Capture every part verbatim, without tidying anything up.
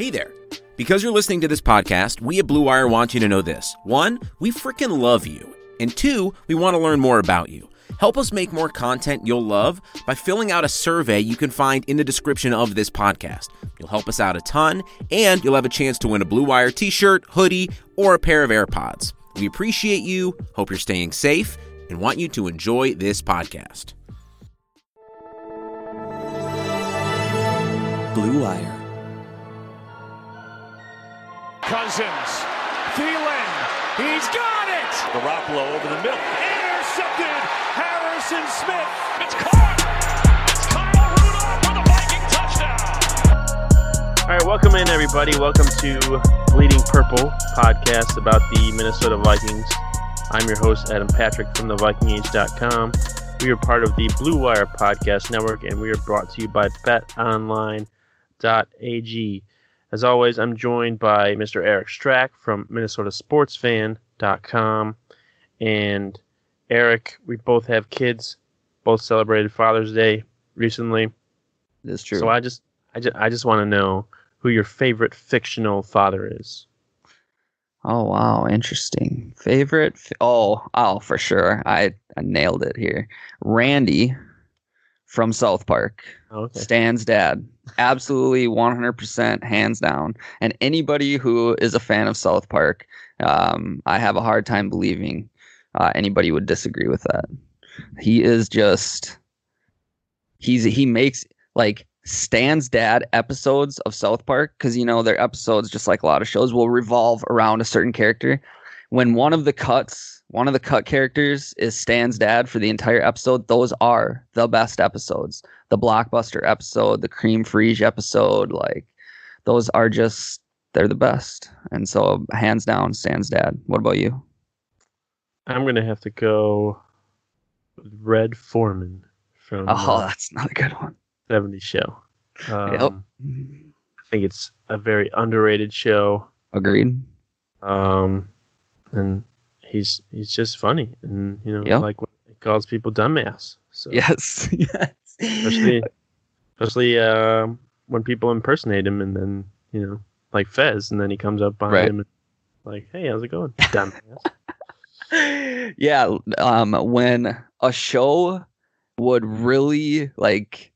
Hey there. Because you're listening to this podcast, we at Blue Wire want you to know this. One, we freaking love you. And two, we want to learn more about you. Help us make more content you'll love by filling out a survey you can find in the description of this podcast. You'll help us out a ton, and you'll have a chance to win a Blue Wire t-shirt, hoodie, or a pair of AirPods. We appreciate you, hope you're staying safe, and want you to enjoy this podcast. Blue Wire. Cousins, Thielen, he's got it! Garoppolo over the middle, intercepted, Harrison Smith. It's caught! It's Kyle Rudolph for the Viking touchdown! All right, welcome in, everybody. Welcome to Bleeding Purple podcast about the Minnesota Vikings. I'm your host, Adam Patrick from the Viking Age dot com. We are part of the Blue Wire Podcast Network, and we are brought to you by bet online dot a g. As always, I'm joined by Mister Eric Strack from Minnesota Sports Fan dot com. And Eric, we both have kids, both celebrated Father's Day recently. That's true. So I just, I just, I just want to know who your favorite fictional father is. Oh, wow. Interesting. Favorite? F- oh, oh, for sure. I, I nailed it here. Randy from South Park. Okay. Stan's dad. Absolutely one hundred percent hands down. And anybody who is a fan of South Park, um, I have a hard time believing uh, anybody would disagree with that. He is just, he's, he makes like Stan's dad episodes of South Park, because, you know, their episodes, just like a lot of shows, will revolve around a certain character. When one of the cuts, one of the cut characters is Stan's dad for the entire episode, those are the best episodes. The Blockbuster episode, the Cream Frige episode, like those are just, they're the best. And so hands down, Stan's dad. What about you? I'm going to have to go with Red Foreman from Oh, uh, that's not a good one. seventies Show. Um, Yep. I think it's a very underrated show. Agreed. Um, and he's he's just funny, and you know, Yep. like when he calls people dumbass. So Yes. Yes. especially especially uh, when people impersonate him, and then you know, like Fez, and then he comes up behind Right. him and like, "Hey, how's it going, dumbass?" Yeah. Um, when a show would really like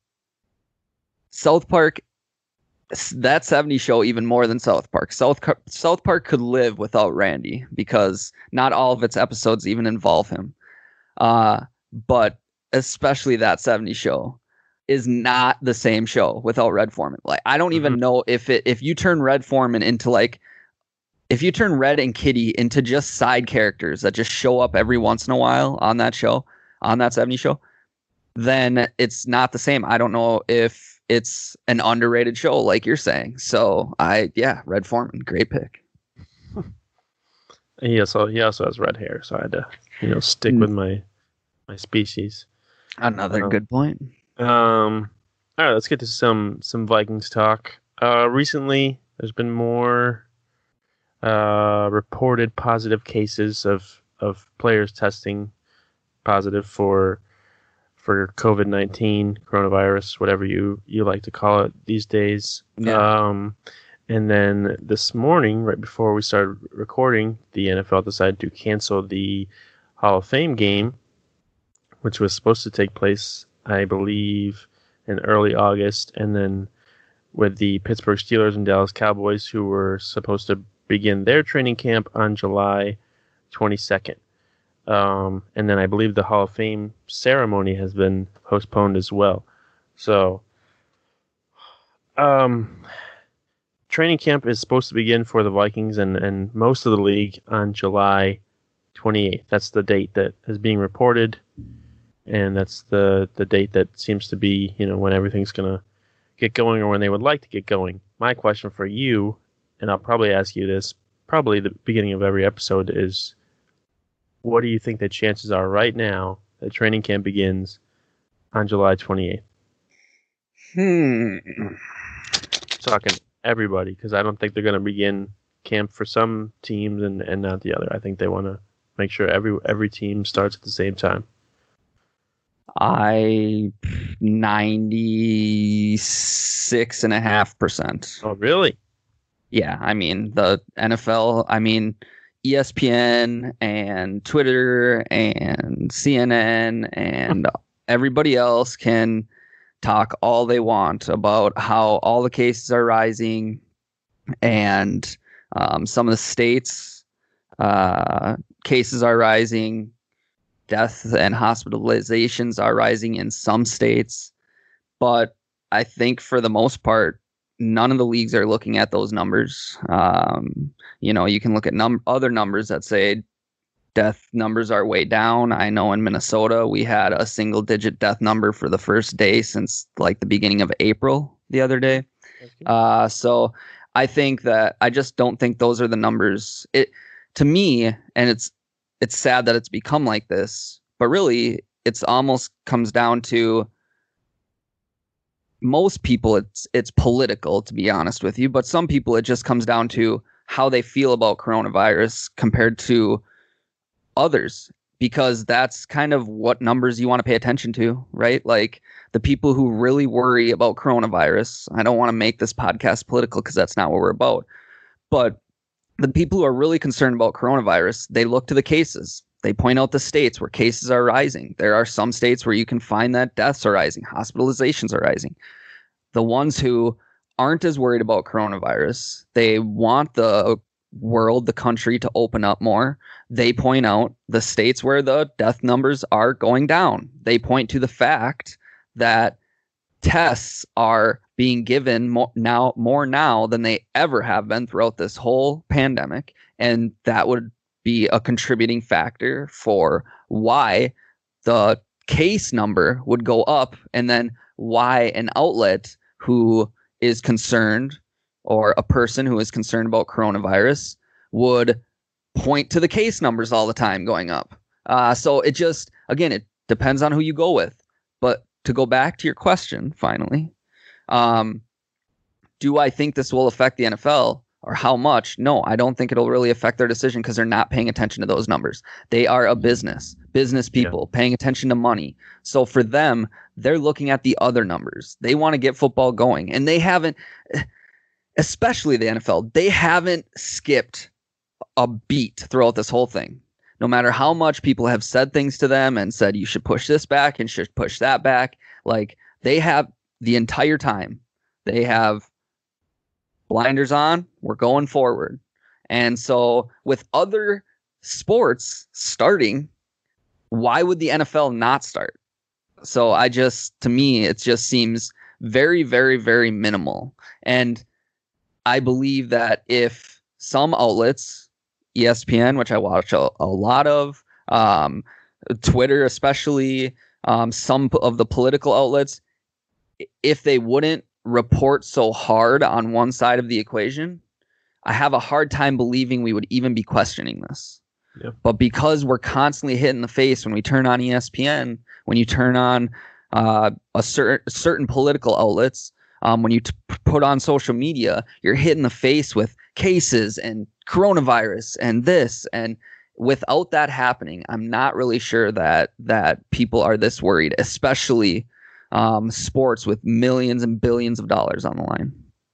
South Park, that seventies show even more than South Park. South Car- South Park could live without Randy because not all of its episodes even involve him. Uh, but especially that seventies show is not the same show without Red Foreman. Like, I don't even Mhm. know if it if you turn Red Foreman into like if you turn Red and Kitty into just side characters that just show up every once in a while on that show, on that seventies show, then it's not the same. I don't know if it's an underrated show like you're saying. So I, yeah, Red Foreman, great pick. he also he also has red hair, so I had to you know stick Mm. with my my species. Another Um, good point. Um, all right, let's get to some some Vikings talk. Uh, recently, there's been more uh, reported positive cases of of players testing positive for for COVID nineteen, coronavirus, whatever you, you like to call it these days. Yeah. Um, and then this morning, right before we started recording, the N F L decided to cancel the Hall of Fame game, which was supposed to take place, I believe, in early August, and then with the Pittsburgh Steelers and Dallas Cowboys, who were supposed to begin their training camp on July twenty-second. Um, and then I believe the Hall of Fame ceremony has been postponed as well. So, um, training camp is supposed to begin for the Vikings and, and most of the league on July twenty-eighth. That's the date that is being reported. And that's the, the date that seems to be, you know, when everything's going to get going or when they would like to get going. My question for you, and I'll probably ask you this probably the beginning of every episode, is what do you think the chances are right now that training camp begins on July twenty-eighth? Hmm. Talking everybody, because I don't think they're going to begin camp for some teams and, and not the other. I think they want to make sure every every team starts at the same time. I ninety-six and a half percent. Oh, really? yeah, I mean, the N F L, I mean, E S P N and Twitter and C N N and everybody else can talk all they want about how all the cases are rising and um, some of the states uh, cases are rising, deaths and hospitalizations are rising in some states. But I think for the most part, none of the leagues are looking at those numbers. Um, you know, you can look at num- other numbers that say death numbers are way down. I know in Minnesota, we had a single digit death number for the first day since like the beginning of April the other day. Uh, so I think that I just don't think those are the numbers. It to me, and it's it's sad that it's become like this, but really it's almost comes down to most people it's it's political, to be honest with you, but some people it just comes down to how they feel about coronavirus compared to others, because that's kind of what numbers you want to pay attention to, right? Like the people who really worry about coronavirus. I don't want to make this podcast political because that's not what we're about, but the people who are really concerned about coronavirus, they look to the cases. They point out the states where cases are rising. There are some states where you can find that deaths are rising, hospitalizations are rising. The ones who aren't as worried about coronavirus, they want the world, the country to open up more. They point out the states where the death numbers are going down. They point to the fact that tests are being given more now, more now than they ever have been throughout this whole pandemic. And that would be a contributing factor for why the case number would go up, and then why an outlet who is concerned, or a person who is concerned about coronavirus, would point to the case numbers all the time going up. Uh, so it just, again, it depends on who you go with. But to go back to your question, finally, um, do I think this will affect the N F L? Or how much? No, I don't think it'll really affect their decision because they're not paying attention to those numbers. They are a business, business people yeah. paying attention to money. So for them, they're looking at the other numbers. They want to get football going. And they haven't, especially the N F L, they haven't skipped a beat throughout this whole thing. No matter how much people have said things to them and said, you should push this back and should push that back. Like they have the entire time, they have blinders on, we're going forward. And so with other sports starting, why would the N F L not start? So I just, to me, it just seems very, very, very minimal. And I believe that if some outlets, E S P N, which I watch a, a lot of, um, Twitter especially, um, some of the political outlets, if they wouldn't report so hard on one side of the equation, I have a hard time believing we would even be questioning this. Yep. But because we're constantly hit in the face when we turn on E S P N, when you turn on uh, a certain certain political outlets, um, when you t- put on social media, you're hit in the face with cases and coronavirus and this. And without that happening, I'm not really sure that that people are this worried, especially Um, sports with millions and billions of dollars on the line.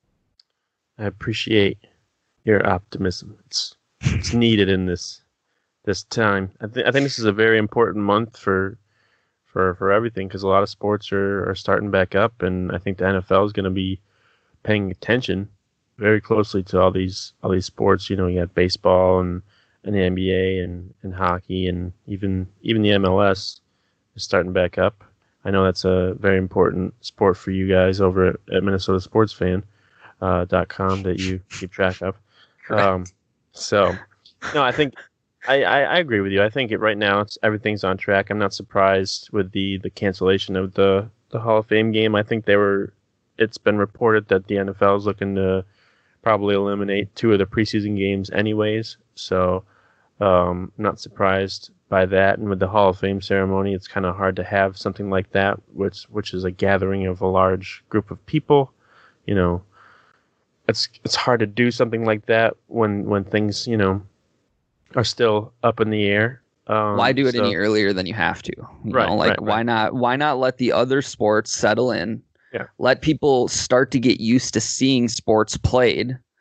I appreciate your optimism. It's it's needed in this this time. I think I think this is a very important month for for for everything, because a lot of sports are, are starting back up, and I think the N F L is going to be paying attention very closely to all these all these sports. You know, you got baseball and, and the N B A and, and hockey, and even even the M L S is starting back up. I know that's a very important sport for you guys over at, at Minnesota Sports Fan uh, dot com that you keep track of. Um, so, no, I think I, I, I agree with you. I think it right now it's everything's on track. I'm not surprised with the, the cancellation of the, the Hall of Fame game. I think they were. It's been reported that the N F L is looking to probably eliminate two of the preseason games, anyways. So, um, I'm not surprised by that. And with the Hall of Fame ceremony, it's kind of hard to have something like that, which which is a gathering of a large group of people. You know, it's it's hard to do something like that when when things, you know, are still up in the air. Um, why do it so, any earlier than you have to? You right, know, like right, why right. not why not let the other sports settle in? Yeah. Let people start to get used to seeing sports played.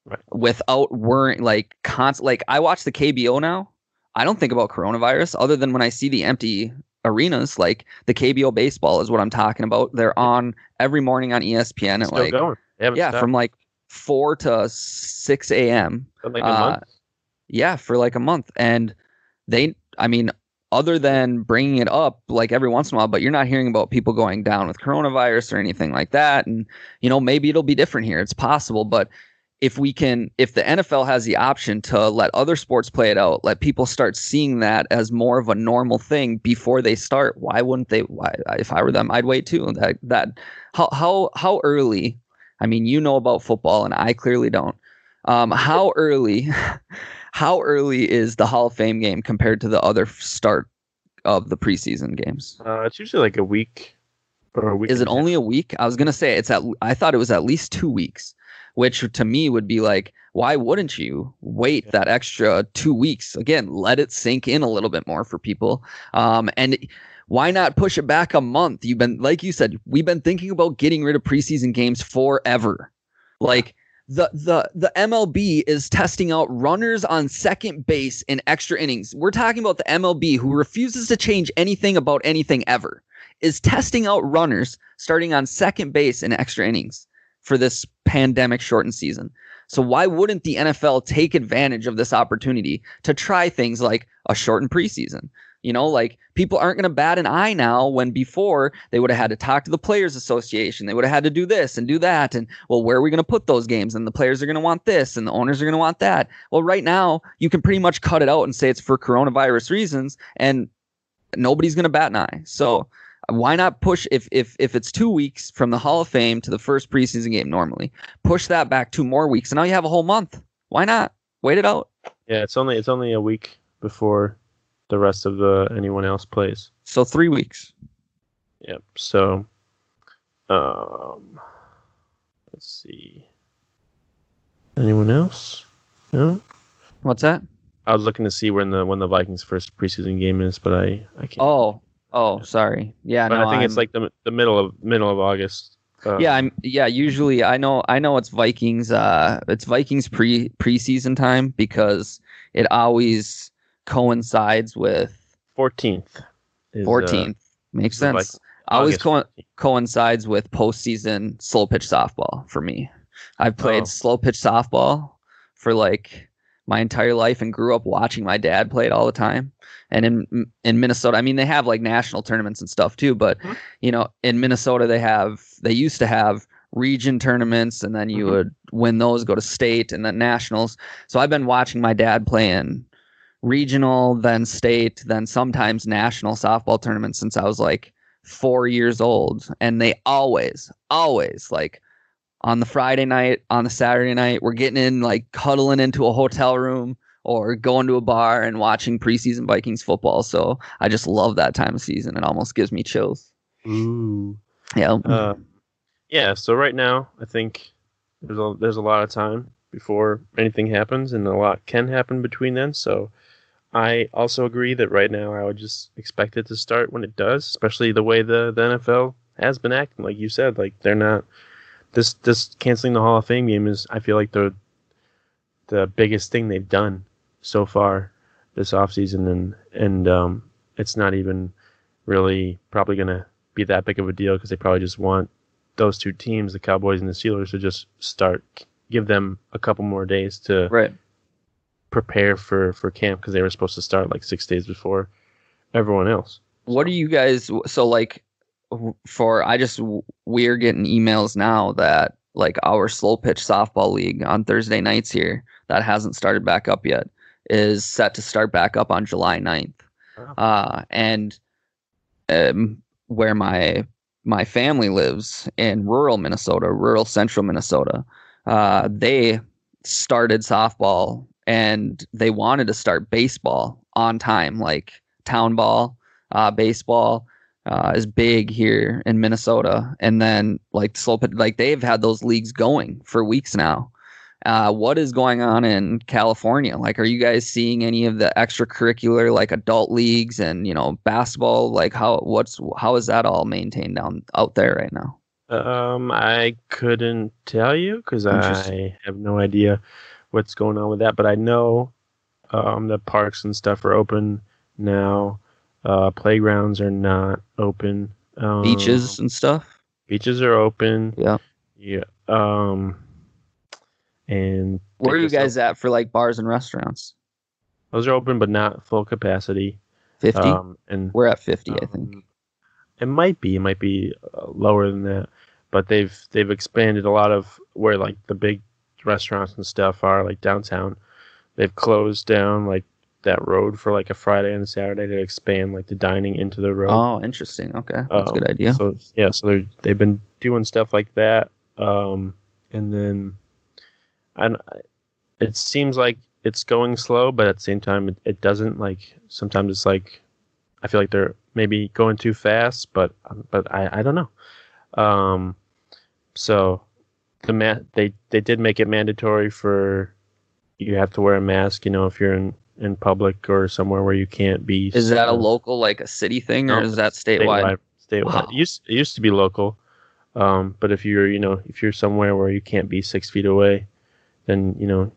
right. without worrying, like constant. Like I watch the K B O now. I don't think about coronavirus other than when I see the empty arenas. Like the K B O baseball is what I'm talking about. They're on every morning on E S P N at Still like going. yeah, stopped. from like four to six a.m. For like a uh, month. Yeah, for like a month. And they, I mean, other than bringing it up like every once in a while, but you're not hearing about people going down with coronavirus or anything like that. And, you know, maybe it'll be different here. It's possible. But if we can, if the N F L has the option to let other sports play it out, let people start seeing that as more of a normal thing before they start, why wouldn't they? Why, if I were them, I'd wait too. That, that, how, how, how early, I mean, you know about football and I clearly don't. Um, how early, how early is the Hall of Fame game compared to the other start of the preseason games? Uh, it's usually like a week or a week. Is it only a week? I was going to say it's at, I thought it was at least two weeks, which to me would be like, why wouldn't you wait yeah. that extra two weeks? Again, let it sink in a little bit more for people. Um, and why not push it back a month? You've been, like you said, we've been thinking about getting rid of preseason games forever. Like, The the the M L B is testing out runners on second base in extra innings. We're talking about the M L B, who refuses to change anything about anything ever, is testing out runners starting on second base in extra innings for this pandemic shortened season. So why wouldn't the N F L take advantage of this opportunity to try things like a shortened preseason? You know, like people aren't going to bat an eye now when before they would have had to talk to the Players Association. They would have had to do this and do that. And well, where are we going to put those games? And the players are going to want this and the owners are going to want that. Well, right now you can pretty much cut it out and say it's for coronavirus reasons and nobody's going to bat an eye. So why not push if, if, if it's two weeks from the Hall of Fame to the first preseason game normally, push that back two more weeks. And now you have a whole month. Why not? Wait it out. Yeah, it's only it's only a week before the rest of the anyone else plays. So three weeks. Yep. So, um, let's see. Anyone else? No. What's that? I was looking to see when the when the Vikings' first preseason game is, but I I can't. Oh, oh, sorry. Yeah, but no, I think I'm, it's like the the middle of middle of August. Um, yeah, I'm. Yeah, usually I know. I know it's Vikings. Uh, it's Vikings pre preseason time because it always coincides with fourteenth. fourteenth. Uh, Makes sense. Like always co- coincides with postseason slow pitch softball for me. I've played Oh. slow pitch softball for like my entire life and grew up watching my dad play it all the time. And in in Minnesota, I mean, they have like national tournaments and stuff too. But Mm-hmm. you know, in Minnesota, they have they used to have region tournaments, and then you Mhm. would win those, go to state, and then nationals. So I've been watching my dad play in regional, then state, then sometimes national softball tournaments since I was like four years old. And they always, always like on the Friday night, on the Saturday night, we're getting in like huddling into a hotel room or going to a bar and watching preseason Vikings football. So I just love that time of season. It almost gives me chills. Ooh. Yeah. Uh, yeah. So right now, I think there's a there's a lot of time before anything happens, and a lot can happen between then. So I also agree that right now I would just expect it to start when it does, especially the way the, the N F L has been acting. Like you said, like they're not this this canceling the Hall of Fame game is, I feel like, the the biggest thing they've done so far this offseason, and and um, it's not even really probably going to be that big of a deal because they probably just want those two teams, the Cowboys and the Steelers, to just start, give them a couple more days to Right. prepare for, for camp because they were supposed to start like six days before everyone else. What do you guys, so like for, I just, we're getting emails now that like our slow pitch softball league on Thursday nights here that hasn't started back up yet is set to start back up on July ninth. Wow. Uh, and um, where my my family lives in rural Minnesota, rural central Minnesota, uh, they started softball and they wanted to start baseball on time, like town ball, uh, baseball uh, is big here in Minnesota. And then like slow pitch, like they've had those leagues going for weeks now. Uh, what is going on in California? Like, are you guys seeing any of the extracurricular, like adult leagues and, you know, basketball? Like how, what's, how is that all maintained down out there right now? Um, I couldn't tell you because I have no idea what's going on with that. But I know um, the parks and stuff are open now. Uh, playgrounds are not open. Um, Beaches and stuff. Beaches are open. Yeah. Yeah. Um, and where are you guys up. at for like bars and restaurants? Those are open, but not full capacity. fifty. Um, and we're at fifty, um, I think. It might be. It might be uh, lower than that. But they've they've expanded a lot of where like the big restaurants and stuff are, like downtown. They've closed down like that road for like a Friday and a Saturday to expand like the dining into the road. Oh, interesting. Okay, that's um, a good idea. So yeah, so they they've been doing stuff like that, um, and then, and it seems like it's going slow, but at the same time, it, it doesn't. Like sometimes it's like I feel like they're maybe going too fast, but but I, I don't know. Um, so the ma- they they did make it mandatory for you have to wear a mask, you know, if you're in, in public or somewhere where you can't be. Is that a local, like a city thing, or No, is that statewide? Statewide. statewide. Wow. It used it used to be local, um, but if you're you know if you're somewhere where you can't be six feet away, then you know.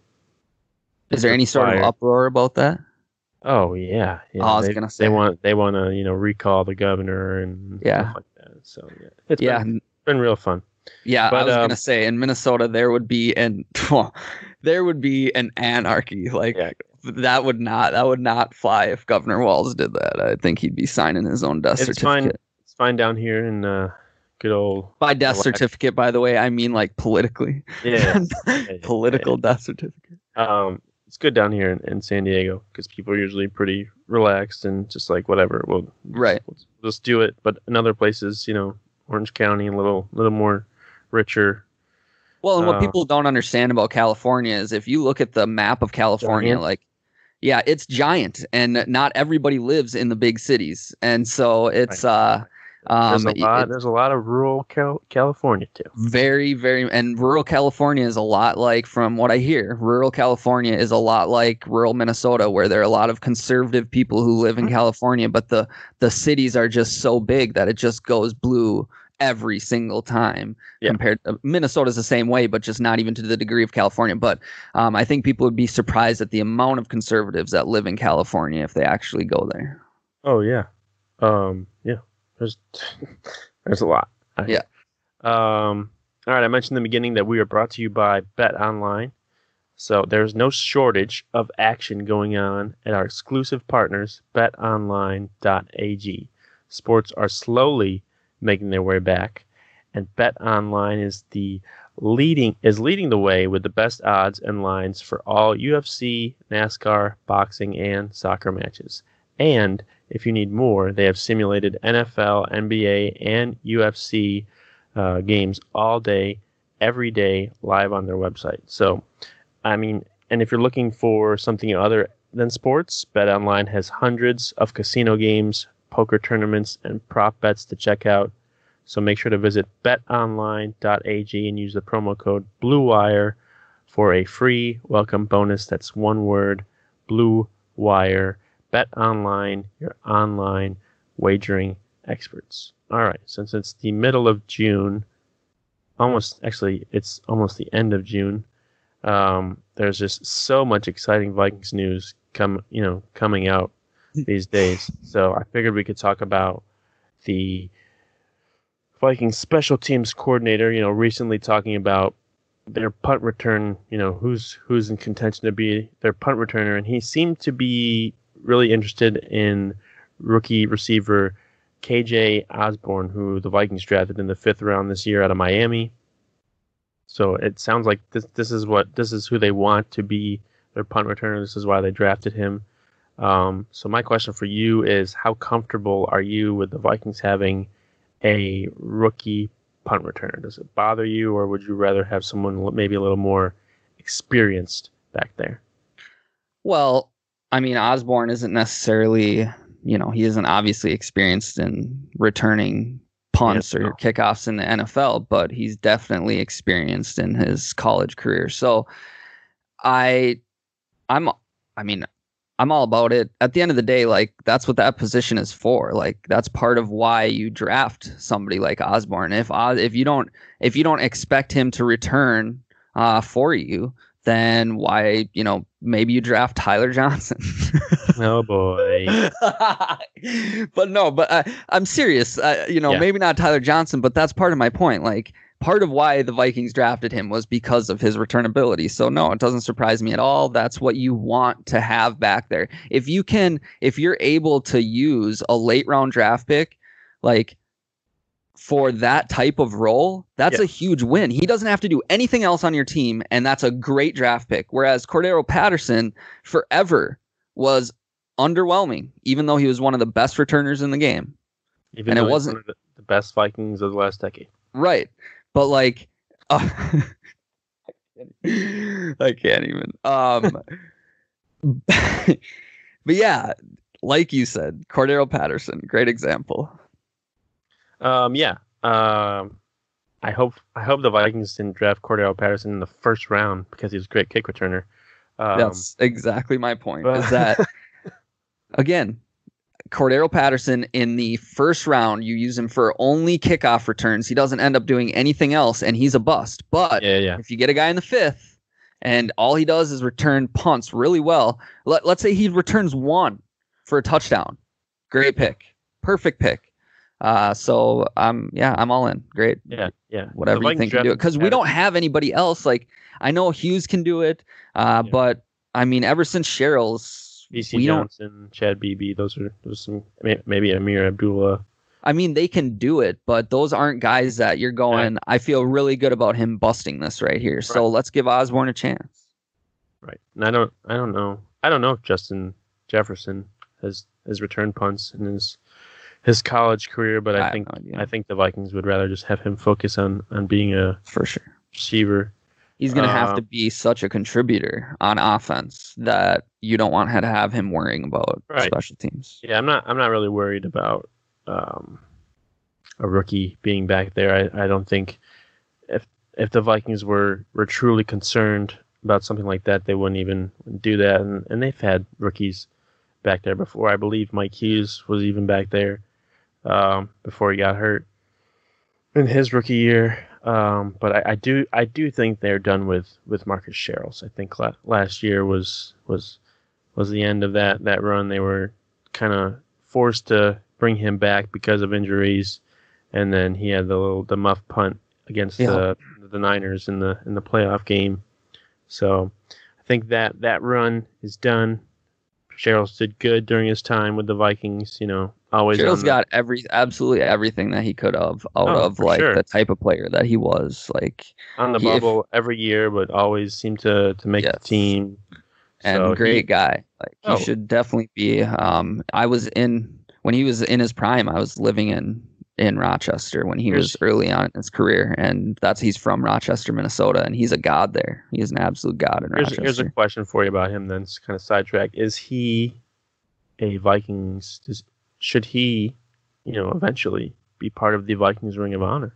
Is there any sort of required. uproar about that? Oh yeah, yeah. Oh, I was they, gonna say. they want they want to you know recall the governor and Yeah. stuff like that. So yeah, it's Yeah, been, been real fun. yeah. But, I was um, gonna say in Minnesota there would be an there would be an anarchy. Like Yeah. that would not that would not fly if Governor Walz did that. I think he'd be signing his own death It's fine. certificate. It's fine down here in uh, good old. By death Relax. certificate, by the way, I mean like politically. Yeah. Political death certificate. Um, it's good down here in, in San Diego because people are usually pretty relaxed and just like whatever. We'll Right. We'll just do it. But in other places, you know, Orange County, a little little more richer. Well, and what Uh, people don't understand about California is if you look at the map of California, Giant. like, yeah, it's giant, and not everybody lives in the big cities, and so it's uh, um, There's a lot. it- There's a lot of rural Cal- California too. very, very, and rural California is a lot like, from what I hear, rural California is a lot like rural Minnesota, where there are a lot of conservative people who live in Mhm. California, but the the cities are just so big that it just goes blue every single time. Yeah. Compared to Minnesota's the same way, but just not even to the degree of California. But um, I think people would be surprised at the amount of conservatives that live in California if they actually go there. Oh yeah, um, yeah. There's there's a lot. Yeah. Um. All right. I mentioned in the beginning that we are brought to you by Bet Online. So there's no shortage of action going on at our exclusive partners, bet online dot a g. Sports are slowly making their way back, and BetOnline is the leading is leading the way with the best odds and lines for all U F C, NASCAR, boxing, and soccer matches. And if you need more, they have simulated N F L, N B A, and U F C uh, games all day, every day, live on their website. So, I mean, and if you're looking for something other than sports, BetOnline has hundreds of casino games, poker tournaments, and prop bets to check out. So make sure to visit bet online dot a g and use the promo code BLUEWIRE for a free welcome bonus. That's one word, BLUEWIRE. BetOnline, your online wagering experts. All right, since it's the middle of June, almost actually it's almost the end of June. Um, there's just so much exciting Vikings news come you know coming out these days. So I figured we could talk about the Vikings special teams coordinator, you know, recently talking about their punt return, you know, who's who's in contention to be their punt returner, and he seemed to be really interested in rookie receiver K J Osborne, who the Vikings drafted in the fifth round this year out of Miami. So it sounds like this this is what this is who they want to be their punt returner. This is why they drafted him. Um, so my question for you is, how comfortable are you with the Vikings having a rookie punt returner? Does it bother you, or would you rather have someone maybe a little more experienced back there? Well, I mean, Osborne isn't necessarily, you know, he isn't obviously experienced in returning punts Yeah, or no. kickoffs in the N F L, but he's definitely experienced in his college career. So I, I'm, I mean, I'm all about it. At the end of the day, like that's what that position is for. Like that's part of why you draft somebody like Osborne. If Os- if you don't if you don't expect him to return uh, for you, then why, you know, maybe you draft Tyler Johnson. Oh boy. But no, but I, I'm serious. Uh, you know, Yeah. maybe not Tyler Johnson, but that's part of my point. Like part of why the Vikings drafted him was because of his returnability. So no, it doesn't surprise me at all. That's what you want to have back there. If you can, if you're able to use a late round draft pick, like for that type of role, that's Yeah. a huge win. He doesn't have to do anything else on your team, and that's a great draft pick. Whereas Cordero Patterson forever was underwhelming, even though he was one of the best returners in the game. Even And it though he's wasn't- one of the, the best Vikings of the last decade. Right. But like, uh, I can't even. Um, but yeah, like you said, Cordero Patterson, great example. Um, yeah. Um, I hope I hope the Vikings didn't draft Cordero Patterson in the first round because he's a great kick returner. Um, That's exactly my point. but- Is that again, Cordero Patterson in the first round, you use him for only kickoff returns. He doesn't end up doing anything else, and he's a bust. But yeah, yeah. if you get a guy in the fifth, and all he does is return punts really well, let, let's say he returns one for a touchdown. Great pick. Perfect pick. Uh, so um, yeah, I'm all in. Great. Yeah, yeah. Whatever The you think Vikings can do it. drafted Because we don't have anybody else. Like I know Hughes can do it, uh, Yeah. but I mean, ever since Cheryl's, B C we don't. Johnson, Chad Beebe, those are those some may- maybe Amir Abdullah. I mean, they can do it, but those aren't guys that you're going. I feel really good about him busting this right here. So let's give Osborne a chance. Right. And I don't I don't know. I don't know if Justin Jefferson has has returned punts in his his college career, but I I, have think no idea. I think the Vikings would rather just have him focus on on being a For sure. receiver. He's going to have Uh, to be such a contributor on offense that you don't want to have him worrying about Right. special teams. Yeah, I'm not I'm not really worried about um, a rookie being back there. I, I don't think if if the Vikings were, were truly concerned about something like that, they wouldn't even do that. And, and they've had rookies back there before. I believe Mike Hughes was even back there um, before he got hurt in his rookie year. Um, but I, I do I do think they're done with, with Marcus Sherrills. I think la- last year was was was the end of that, that run. They were kind of forced to bring him back because of injuries, and then he had the little the muff punt against Yeah. the the Niners in the in the playoff game. So I think that that run is done. Sherrills did good during his time with the Vikings. You know, always on Cheryl's the- got every absolutely everything that he could have out Oh, of for like sure. the type of player that he was. Like on the he- if- bubble every year, but always seemed to to make Yes. the team. and So great he- guy. Like he Oh. should definitely be. Um, I was in when he was in his prime. I was living in in Rochester when he Here's- was early on in his career, and that's he's from Rochester, Minnesota, and he's a god there. He's an absolute god in Here's, Rochester. here's a question for you about him. Then, it's kind of sidetrack. Is he a Vikings? Does, should he, you know, eventually be part of the Vikings Ring of Honor?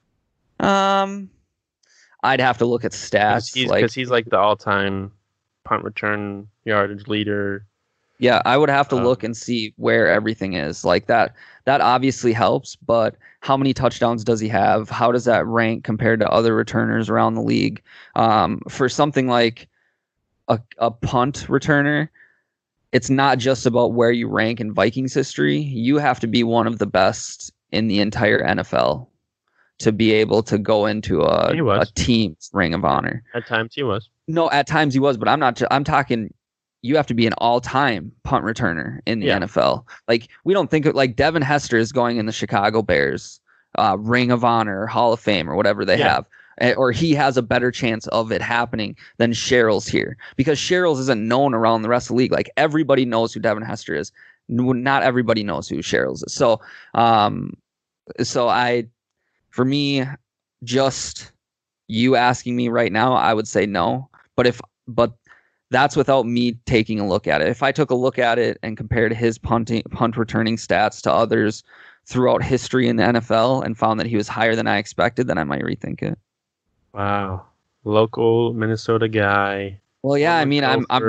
Um, I'd have to look at Because stats. he's, like, 'cause he's like the all-time punt return yardage leader. yeah, I would have to Um, look and see where everything is. Like that, that obviously helps, but how many touchdowns does he have? How does that rank compared to other returners around the league? Um, for something like a, a punt returner, it's not just about where you rank in Vikings history. You have to be one of the best in the entire N F L to be able to go into a, He was. a team's ring of honor. At times, he was. No, at times he was, but I'm not. I'm talking. You have to be an all-time punt returner in the Yeah. N F L. Like we don't think of, like Devin Hester is going in the Chicago Bears uh, Ring of Honor, Hall of Fame, or whatever they Yeah. have, Eh, or he has a better chance of it happening than Sherrills here because Sherrills isn't known around the rest of the league. Like everybody knows who Devin Hester is. N- Not everybody knows who Sherrills is. So, um, so I, for me, just you asking me right now, I would say no. But if, but that's without me taking a look at it. If I took a look at it and compared his punting, punt returning stats to others throughout history in the N F L and found that he was higher than I expected, then I might rethink it. Wow. Local Minnesota guy. Well, yeah, I former mean, I'm, I'm, Gopher.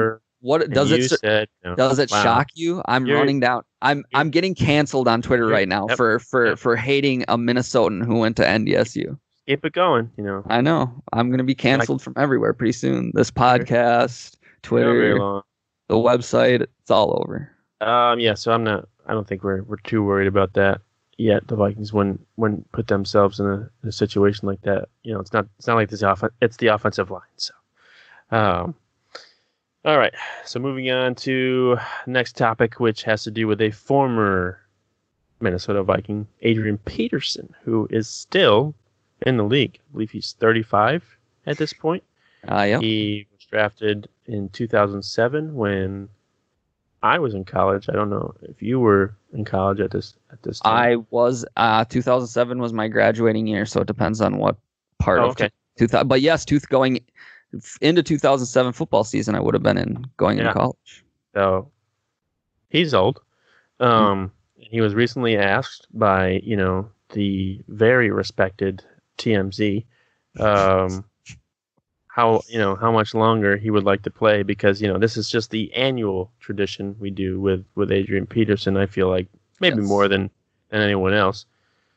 What And does you it said, no. does it Wow. shock you? I'm You're- running down. I'm you're- I'm getting canceled on Twitter you're- right now yep, for for yep. for hating a Minnesotan who went to N D S U. Keep it going, you know. I know. I'm gonna be canceled from everywhere pretty soon. This podcast, Not Twitter, very long. the website, it's all over. Um, yeah, so I'm not. I don't think we're we're too worried about that yet. The Vikings wouldn't wouldn't put themselves in a, in a situation like that. You know, it's not it's not like this offen- It's the offensive line. So, um, all right. So moving on to next topic, which has to do with a former Minnesota Viking, Adrian Peterson, who is still in the league. I believe he's thirty-five at this point. Uh, yeah. He was drafted in two thousand seven when I was in college. I don't know if you were in college at this at this time. I was uh two thousand seven was my graduating year, so it depends on what part Oh, of okay. two thousand. But yes, tooth going into two thousand seven football season, I would have been in going Yeah. into college. So he's old. Um, he was recently asked by you know the very respected T M Z um, how you know how much longer he would like to play, because you know this is just the annual tradition we do with with Adrian Peterson. I feel like maybe Yes. more than than anyone else.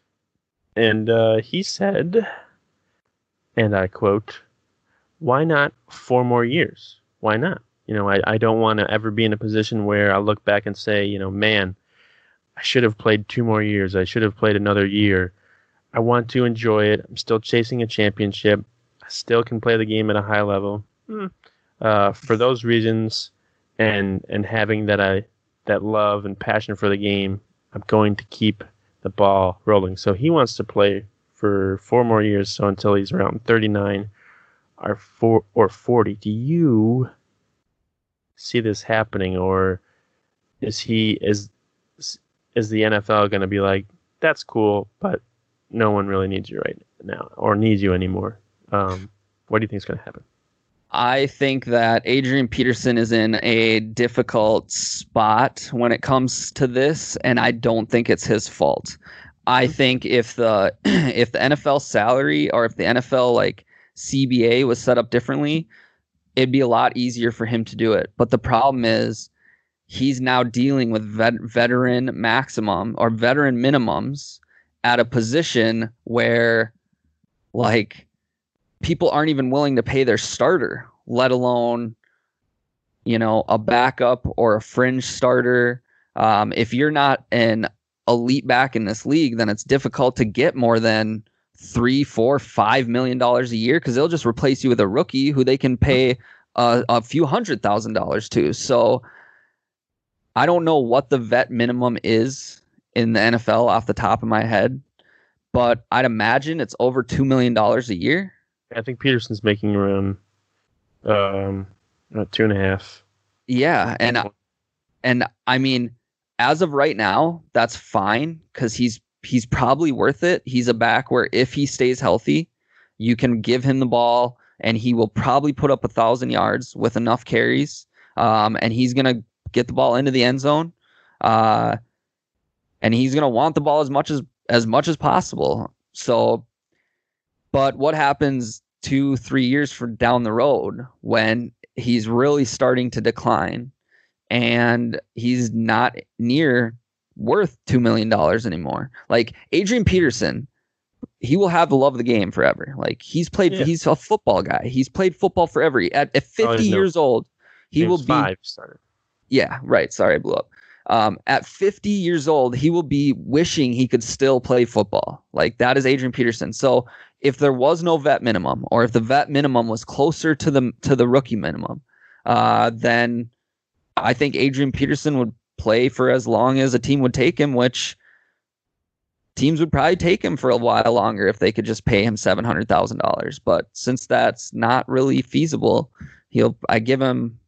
And uh, he said, and I quote, "Why not four more years? Why not? You know, I, I don't want to ever be in a position where I look back and say, you know, man, I should have played two more years. I should have played another year. I want to enjoy it. I'm still chasing a championship. I still can play the game at a high level. Hmm. Uh, for those reasons, and and having that I that love and passion for the game, I'm going to keep the ball rolling." So he wants to play for four more years, so until he's around thirty-nine or four or forty. Do you see this happening, or is he is is the N F L going to be like, that's cool, but no one really needs you right now or needs you anymore? Um, what do you think is going to happen? I think that Adrian Peterson is in a difficult spot when it comes to this, and I don't think it's his fault. I think if the if the N F L salary, or if the N F L like C B A was set up differently, it'd be a lot easier for him to do it. But the problem is he's now dealing with vet, veteran maximum or veteran minimums at a position where like people aren't even willing to pay their starter, let alone, you know, a backup or a fringe starter. Um, if you're not an elite back in this league, then it's difficult to get more than three, four, five million dollars a year, because they'll just replace you with a rookie who they can pay a, a few hundred thousand dollars to. So I don't know what the vet minimum is in the N F L off the top of my head, but I'd imagine it's over two million dollars a year. I think Peterson's making around um, uh, two and a half. Yeah, and and I mean, as of right now, that's fine because he's he's probably worth it. He's a back where if he stays healthy, you can give him the ball and he will probably put up a thousand yards with enough carries, um, and he's gonna get the ball into the end zone, uh, and he's gonna want the ball as much as as much as possible. So, but what happens two, three years for down the road when he's really starting to decline and he's not near worth two million dollars anymore? Like Adrian Peterson, he will have the love of the game forever. Like he's played, Yeah. he's a football guy. He's played football forever. At, at fifty no. years old, he He will was be, five started. yeah, right. Sorry, I blew up. Um, at fifty years old, he will be wishing he could still play football. Like that is Adrian Peterson. So if there was no vet minimum, or if the vet minimum was closer to the to the rookie minimum, uh, then I think Adrian Peterson would play for as long as a team would take him, which teams would probably take him for a while longer if they could just pay him seven hundred thousand dollars. But since that's not really feasible, he'll I give him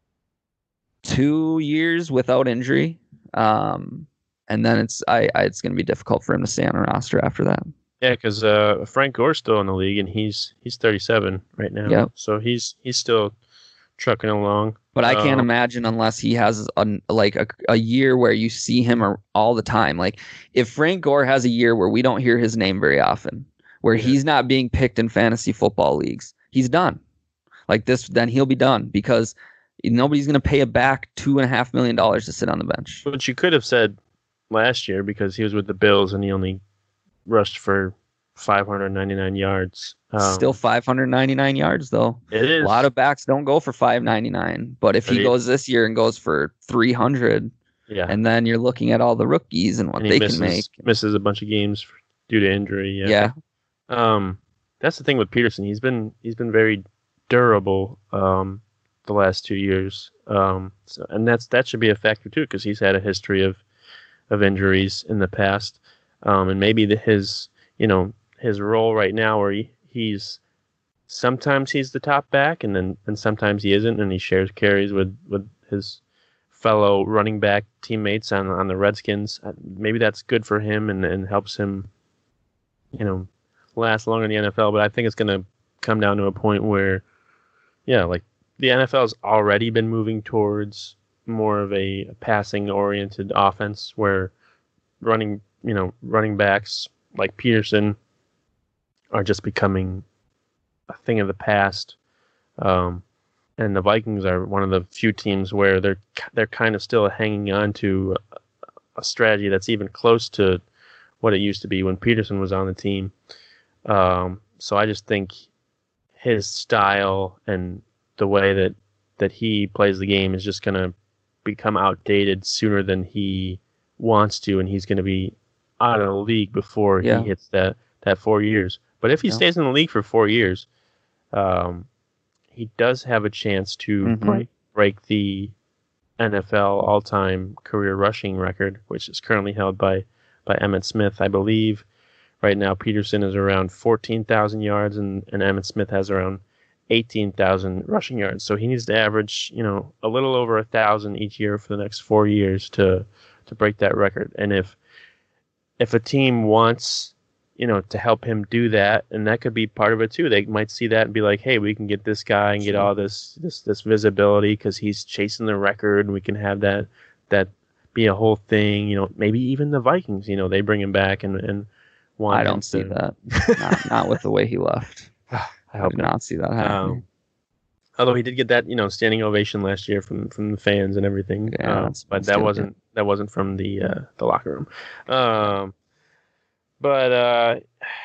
two years without injury, um, and then it's I, I it's going to be difficult for him to stay on a roster after that. Yeah, because uh, Frank Gore's still in the league, and he's he's thirty-seven right now. Yep. So he's he's still trucking along. But I can't Um, imagine unless he has a, like a, a year where you see him ar- all the time. Like if Frank Gore has a year where we don't hear his name very often, where Yeah. he's not being picked in fantasy football leagues, he's done. Like this, then he'll be done because Nobody's going to pay a back two and a half million dollars to sit on the bench. Which you could have said last year because he was with the Bills and he only rushed for five hundred ninety-nine yards. Um, Still five hundred ninety-nine yards, though. It is. A lot of backs don't go for five ninety-nine, but if But he he- goes this year and goes for three hundred, yeah, and then you're looking at all the rookies and what and he they misses, can make. misses a bunch of games for, due to injury. Yeah. Yeah. Um, that's the thing with Peterson. He's been he's been very durable um, the last two years. Um, so, and that's that should be a factor too because he's had a history of of injuries in the past. Um, and maybe the, his you know his role right now where he, he's sometimes he's the top back and then and sometimes he isn't and he shares carries with, with his fellow running back teammates on on the Redskins. Uh, Maybe that's good for him and, and helps him you know last longer in the N F L, but I think it's going to come down to a point where yeah, like the N F L has already been moving towards more of a passing oriented offense where running, you know, running backs like Peterson are just becoming a thing of the past. Um, and the Vikings are one of the few teams where they're they're kind of still hanging on to a, a strategy that's even close to what it used to be when Peterson was on the team. Um, so I just think his style and the way that, that he plays the game is just going to become outdated sooner than he wants to, and he's going to be out of the league before Yeah. he hits that, that four years. But if he Yeah. stays in the league for four years, um, he does have a chance to Mhm. break, break the N F L all-time career rushing record, which is currently held by, by Emmitt Smith, I believe. Right now, Peterson is around fourteen thousand yards, and, and Emmitt Smith has around eighteen thousand rushing yards. So he needs to average, you know, a little over a thousand each year for the next four years to to break that record. And if if a team wants, you know, to help him do that, and that could be part of it too, they might see that and be like, hey, we can get this guy and get all this this this visibility because he's chasing the record, and we can have that that be a whole thing. You know, maybe even the Vikings, you know, they bring him back and and. Want I him don't see to- that. not, not with the way he left. I I hope do not. not see that happening. Um, although he did get that, you know, standing ovation last year from, from the fans and everything, Yeah, um, that's- but that's that good. wasn't that wasn't from the uh, the locker room. Um, but uh,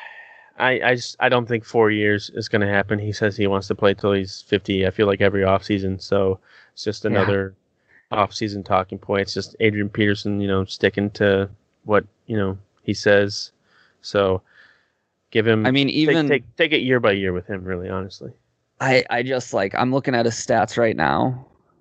I I just I don't think four years is going to happen. He says he wants to play till he's fifty. I feel like every offseason, so it's just Yeah. another off-season talking point. It's just Adrian Peterson, you know, sticking to what you know he says. So give him. I mean, take- even take take it year by year with him. Really, honestly. I, I just like I'm looking at his stats right now.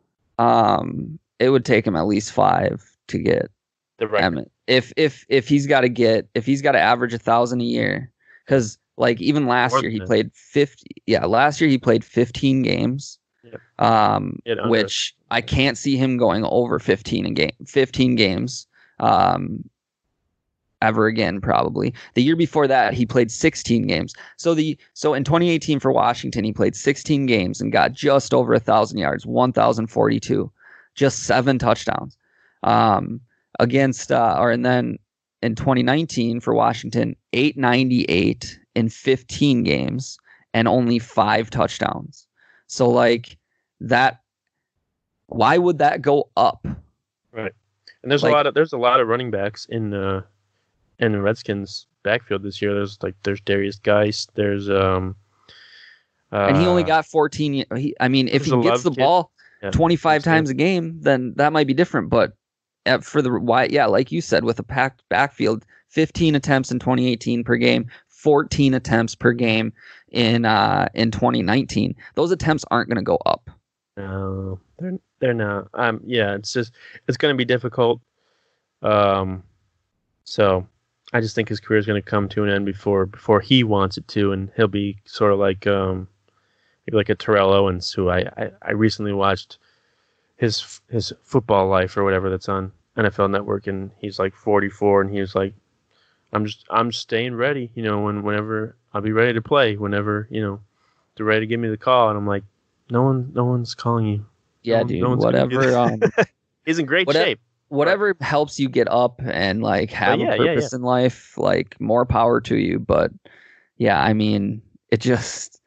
Um, it would take him at least five to get The record. Emmett. If if if he's got to get if he's got to average a thousand a year, because like even last More year he than that. played fifty. Yeah, last year he played fifteen games. Yep. Um, It under- which I can't see him going over fifteen in game fifteen games. Um, ever again probably. The year before that he played sixteen games. So the so in twenty eighteen for Washington he played sixteen games and got just over a thousand yards, one thousand forty-two, just seven touchdowns. Um, against uh, or and then in twenty nineteen for Washington, eight ninety-eight in fifteen games and only five touchdowns. So like that, why would that go up? Right. And there's Like- a lot of there's a lot of running backs in uh in the Redskins backfield this year. There's like there's Darius Geist. There's um. Uh, And he only got fourteen. y- He, I mean, if There's he a gets Love the kid. ball Yeah, twenty-five that's good. times a game, then that might be different. But at, for the why, yeah, like you said, with a packed backfield, fifteen attempts in twenty eighteen per game, fourteen attempts per game in uh, in twenty nineteen. Those attempts aren't going to go up. No, they're they're not. Um, yeah, it's just it's going to be difficult. Um, so I just think his career is going to come to an end before before he wants it to, and he'll be sort of like um, maybe like a Terrell Owens, who I, I, I recently watched his his football life or whatever that's on N F L Network, and he's like forty-four, and he was like, I'm just I'm staying ready, you know, when whenever I'll be ready to play, whenever you know they're ready to give me the call, and I'm like, no one no one's calling you. Yeah, No- dude. no one's gonna do whatever. Um, that. He's in great Whatever- shape. whatever helps you get up and like have yeah, a yeah, purpose in life, like more power to you. But yeah, I mean, it just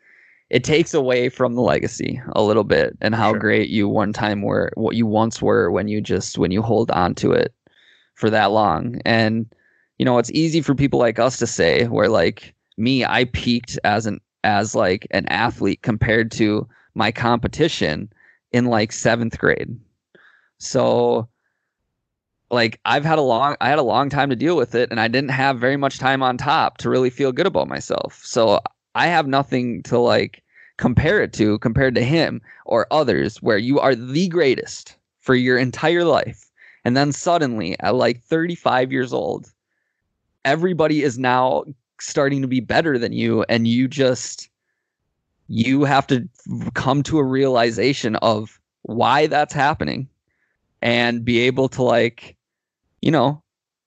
it takes away from the legacy a little bit and how Sure. great you one time were, what you once were when you just when you hold on to it for that long. And you know, it's easy for people like us to say, where like me, I peaked as an as like an athlete compared to my competition in like seventh grade. So like I've had a long I had a long time to deal with it, and I didn't have very much time on top to really feel good about myself. So I have nothing to like compare it to compared to him or others, where you are the greatest for your entire life. And then suddenly at like thirty-five years old, everybody is now starting to be better than you, and you just you have to come to a realization of why that's happening and be able to like, you know,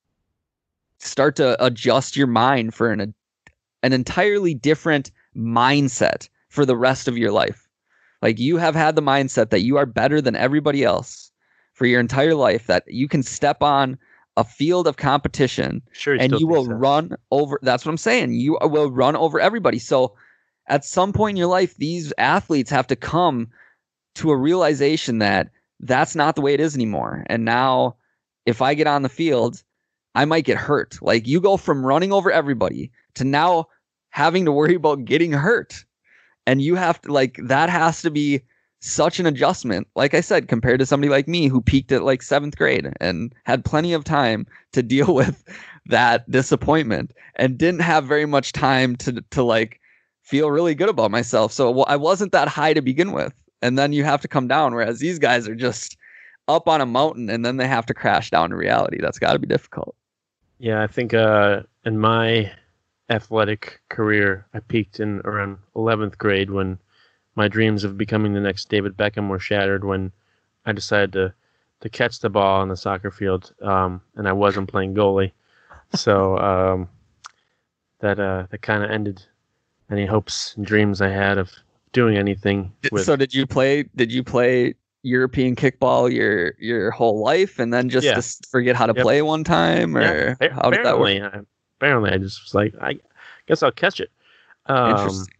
start to adjust your mind for an an entirely different mindset for the rest of your life. Like you have had the mindset that you are better than everybody else for your entire life, that you can step on a field of competition Sure, and still you think will so. run over. That's what I'm saying. You will run over everybody. So at some point in your life, these athletes have to come to a realization that that's not the way it is anymore. And now if I get on the field, I might get hurt. Like you go from running over everybody to now having to worry about getting hurt. And you have to like, that has to be such an adjustment, like I said, compared to somebody like me who peaked at like seventh grade and had plenty of time to deal with that disappointment and didn't have very much time to to like feel really good about myself. So well, I wasn't that high to begin with. And then you have to come down, whereas these guys are just up on a mountain and then they have to crash down to reality. That's got to be difficult. Yeah, I think uh, in my athletic career, I peaked in around eleventh grade when my dreams of becoming the next David Beckham were shattered when I decided to, to catch the ball on the soccer field, um, and I wasn't playing goalie. So um, that uh, that kind of ended any hopes and dreams I had of doing anything with. So did you play? Did you play European kickball your your whole life, and then just Yeah. to forget how to Yep. play one time, or Yeah, how did that work? apparently, I, apparently, I just was like, I guess I'll catch it. Um, Interesting.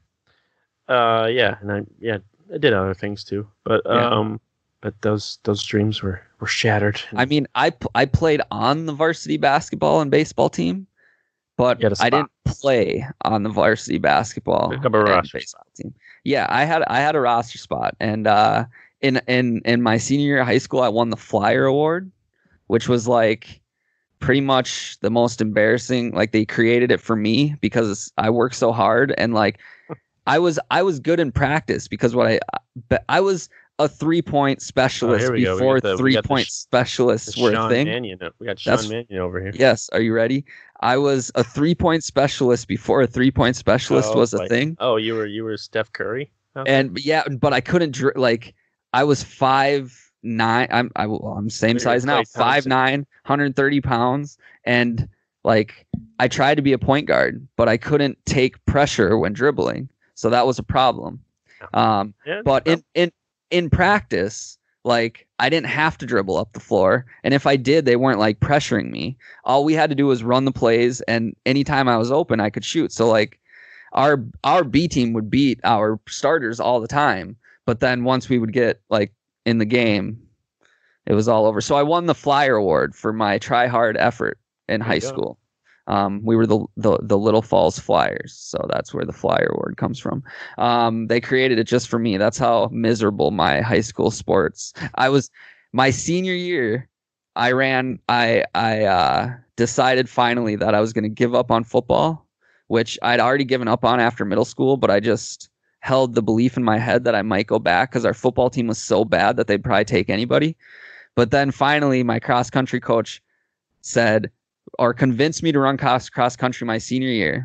Uh, yeah, and I yeah I did other things too, but Yeah. um, but those those dreams were, were shattered. I mean, I p- I played on the varsity basketball and baseball team, but You had a I spot. didn't play on the varsity basketball Pick up a and roster baseball team. Yeah, I had I had a roster spot, and uh, in in in my senior year of high school, I won the Flyer Award, which was like pretty much the most embarrassing. Like they created it for me because I worked so hard, and like I was I was good in practice because what I but I was a three point specialist Oh, here we go. We before got the- we three got the point sh- specialists were a Sean thing. Mannion. We got Sean That's- Mannion over here. Yes, are you ready? I was a three point specialist before a three point specialist Oh, was a like- thing. Oh, you were you were Steph Curry. out there? And yeah, but I couldn't dri- like I was five nine. I'm I, well, I'm same You're size now, Klay five Thompson. nine, one hundred thirty pounds, and like I tried to be a point guard, but I couldn't take pressure when dribbling, so that was a problem. Um, yeah, but no, in in in practice, like I didn't have to dribble up the floor, and if I did, they weren't like pressuring me. All we had to do was run the plays, and anytime I was open, I could shoot. So like our our B team would beat our starters all the time, but then once we would get like in the game, it was all over. So I won the Flyer Award for my try hard effort in There high you go. school. Um, we were the, the the Little Falls Flyers, so that's where the Flyer Award comes from. Um, they created it just for me. That's how miserable my high school sports. I was my senior year. I ran. I I uh, decided finally that I was going to give up on football, which I'd already given up on after middle school, but I just held the belief in my head that I might go back because our football team was so bad that they'd probably take anybody. But then finally, my cross country coach said, or convinced me to run cross cross country my senior year.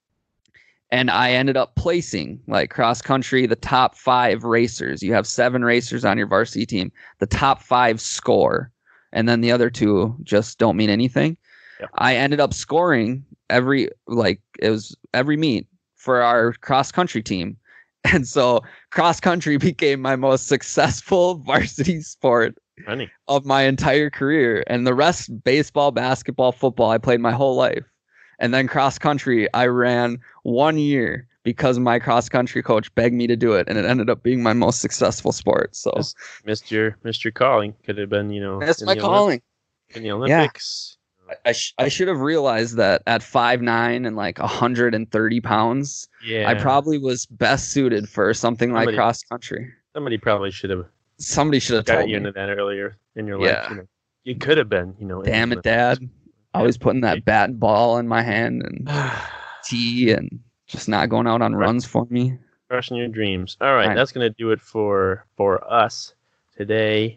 And I ended up placing like cross country, the top five racers. You have seven racers on your varsity team. The top five score. And then the other two just don't mean anything. Yep. I ended up scoring every, like it was every meet for our cross country team. And so cross country became my most successful varsity sport funny. of my entire career. And the rest, baseball, basketball, football, I played my whole life. And then cross country, I ran one year because my cross country coach begged me to do it, and it ended up being my most successful sport. So Just missed your missed your calling. Could have been, you know, that's in my the calling. Olymp- in the Olympics. Yeah. I sh- I should have realized that at five nine and like one hundred thirty pounds, Yeah, I probably was best suited for something like Somebody- cross country. somebody probably should have Somebody should have got told you me. into that earlier in your Yeah. life. You know, you could have been, you know. in Damn the it, Dad. Olympics. Always putting that bat and ball in my hand and tea and just not going out on Right. runs for me. Crushing your dreams. All right, Right. that's gonna do it for for us today.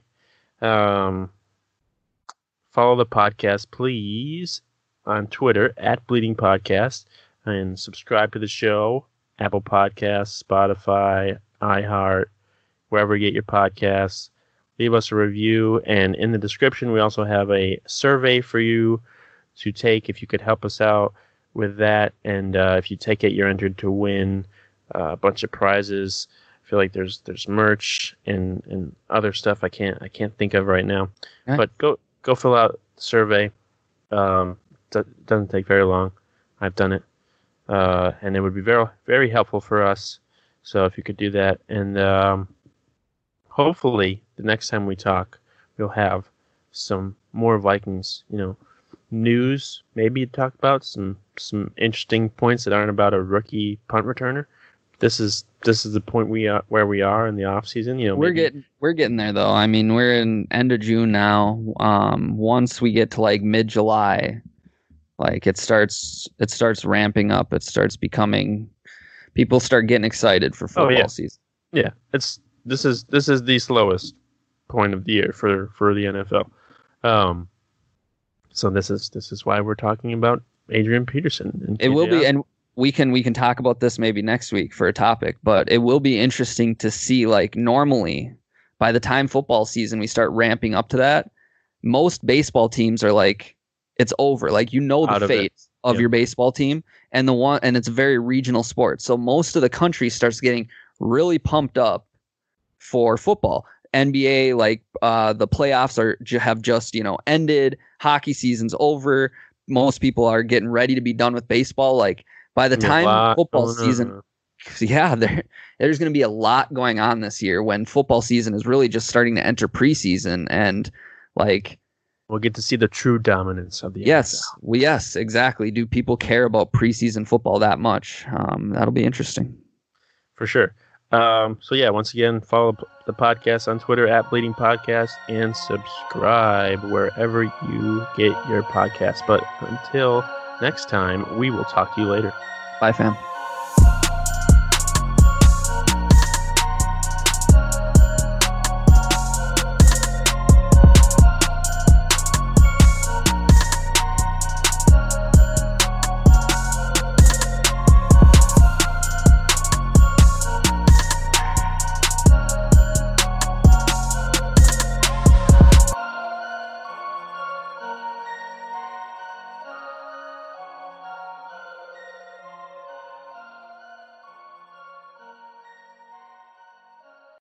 Um, follow the podcast, please, on Twitter at Bleeding Podcast, and subscribe to the show. Apple Podcasts, Spotify, iHeart, wherever you get your podcasts. Leave us a review, and in the description, we also have a survey for you to take if you could help us out with that. And uh, if you take it, you're entered to win uh, a bunch of prizes. I feel like there's there's merch and, and other stuff I can't I can't think of right now. Right. But go go fill out the survey. Um, it doesn't take very long. I've done it, uh, and it would be very very helpful for us. So if you could do that, and um, hopefully the next time we talk, we'll have some more Vikings, you know, news. Maybe talk about some some interesting points that aren't about a rookie punt returner. This is this is the point we are where we are in the off season. You know, We're maybe- getting we're getting there though. I mean, we're in end of June now. Um, once we get to like mid July, like it starts it starts ramping up. It starts becoming people start getting excited for football Oh, yeah. season. Yeah, it's this is this is the slowest point of the year for, for the N F L. Um, so this is this is why we're talking about Adrian Peterson. And It will K J be, and we can we can talk about this maybe next week for a topic, but it will be interesting to see, like, normally by the time football season we start ramping up to that, most baseball teams are like, it's over. Like, you know, Out the of it. fate of Yeah. your baseball team, and the one and it's a very regional sport. So most of the country starts getting really pumped up for football. N B A, like uh, the playoffs are ju- have just you know ended. Hockey season's over. Most people are getting ready to be done with baseball. Like by the Yeah, a time lot football going season, on. yeah, there there's going to be a lot going on this year when football season is really just starting to enter preseason, and like We'll get to see the true dominance of the yes, N F L. we, yes, exactly. Do people care about preseason football that much? Um, that'll be interesting. For sure. Um, so yeah, once again, follow p- the podcast on Twitter at Bleeding Podcast and subscribe wherever you get your podcasts. But until next time, we will talk to you later. Bye, fam.